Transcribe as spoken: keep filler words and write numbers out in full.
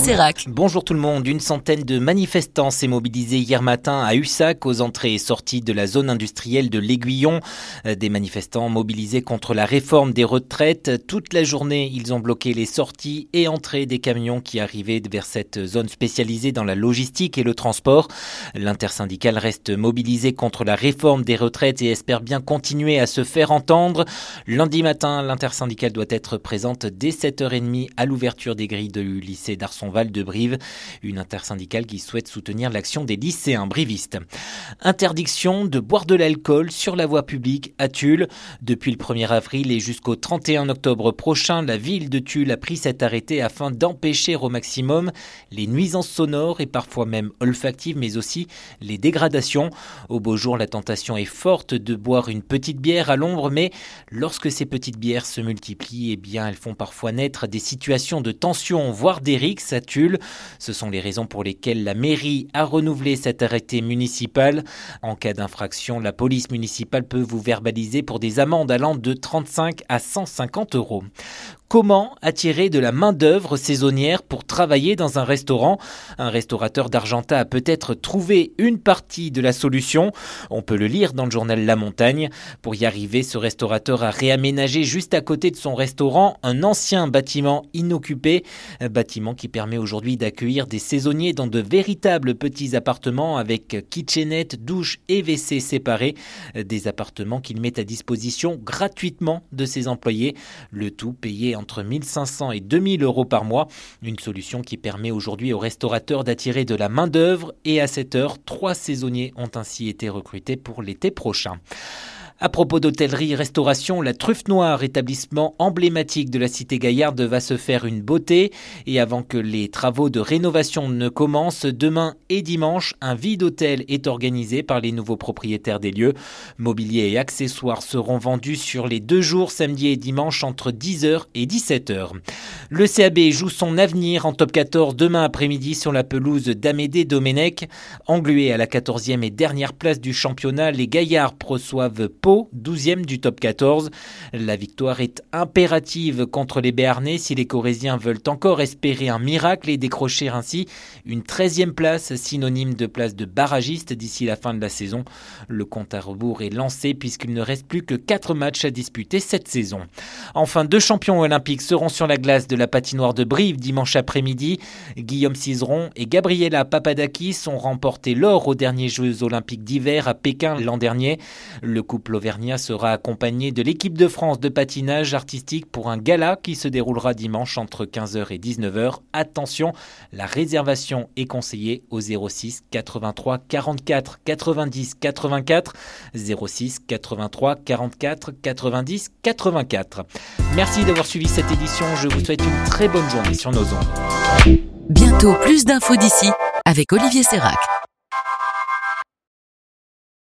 Sérac. Bonjour tout le monde. Une centaine de manifestants s'est mobilisé hier matin à Ussac aux entrées et sorties de la zone industrielle de l'Aiguillon. Des manifestants mobilisés contre la réforme des retraites. Toute la journée, ils ont bloqué les sorties et entrées des camions qui arrivaient vers cette zone spécialisée dans la logistique et le transport. L'intersyndicale reste mobilisée contre la réforme des retraites et espère bien continuer à se faire entendre. Lundi matin, l'intersyndicale doit être présente dès sept heures trente à l'ouverture des grilles du lycée d'Arsonval de Brive. Une intersyndicale qui souhaite soutenir l'action des lycéens brivistes. Interdiction de boire de l'alcool sur la voie publique à Tulle. Depuis le premier avril et jusqu'au trente et un octobre prochain, la ville de Tulle a pris cet arrêté afin d'empêcher au maximum les nuisances sonores et parfois même olfactives, mais aussi les dégradations. Au beau jour, la tentation est forte de boire une petite bière à l'ombre, mais lorsque ces petites bières se multiplient, eh bien, elles font parfois naître des situations de tension, voire des rixes à Tulle. Ce sont les raisons pour lesquelles la mairie a renouvelé cet arrêté municipal. En cas d'infraction, la police municipale peut vous verbaliser pour des amendes allant de trente-cinq à cent cinquante euros. Comment attirer de la main-d'œuvre saisonnière pour travailler dans un restaurant ? Un restaurateur d'Argentat a peut-être trouvé une partie de la solution. On peut le lire dans le journal La Montagne. Pour y arriver, ce restaurateur a réaménagé juste à côté de son restaurant un ancien bâtiment inoccupé. Un bâtiment qui permet aujourd'hui d'accueillir des saisonniers dans de véritables petits appartements avec kitchenette, douche et W C séparés. Des appartements qu'il met à disposition gratuitement de ses employés. Le tout payé entre mille cinq cents et deux mille euros par mois. Une solution qui permet aujourd'hui aux restaurateurs d'attirer de la main-d'œuvre et à cette heure, trois saisonniers ont ainsi été recrutés pour l'été prochain. À propos d'hôtellerie-restauration, la Truffe Noire, établissement emblématique de la cité Gaillarde, va se faire une beauté. Et avant que les travaux de rénovation ne commencent, demain et dimanche, un vide-hôtel est organisé par les nouveaux propriétaires des lieux. Mobilier et accessoires seront vendus sur les deux jours, samedi et dimanche, entre dix heures et dix-sept heures. Le C A B joue son avenir en top quatorze demain après-midi sur la pelouse d'Amédée Domenech. Englués à la quatorzième et dernière place du championnat, les Gaillards reçoivent douzième du top quatorze. La victoire est impérative contre les Béarnais si les Corésiens veulent encore espérer un miracle et décrocher ainsi une treizième place, synonyme de place de barragiste d'ici la fin de la saison. Le compte à rebours est lancé puisqu'il ne reste plus que quatre matchs à disputer cette saison. Enfin, deux champions olympiques seront sur la glace de la patinoire de Brive dimanche après-midi. Guillaume Cizeron et Gabriela Papadakis ont remporté l'or aux derniers Jeux olympiques d'hiver à Pékin l'an dernier. Le couple Auvergnat sera accompagné de l'équipe de France de patinage artistique pour un gala qui se déroulera dimanche entre quinze heures et dix-neuf heures. Attention, la réservation est conseillée au zéro six quatre-vingt-trois quarante-quatre quatre-vingt-dix quatre-vingt-quatre, zéro six quatre-vingt-trois quarante-quatre quatre-vingt-dix quatre-vingt-quatre. Merci d'avoir suivi cette édition. Je vous souhaite une très bonne journée sur nos ondes. Bientôt plus d'infos d'ici avec Olivier Sérac.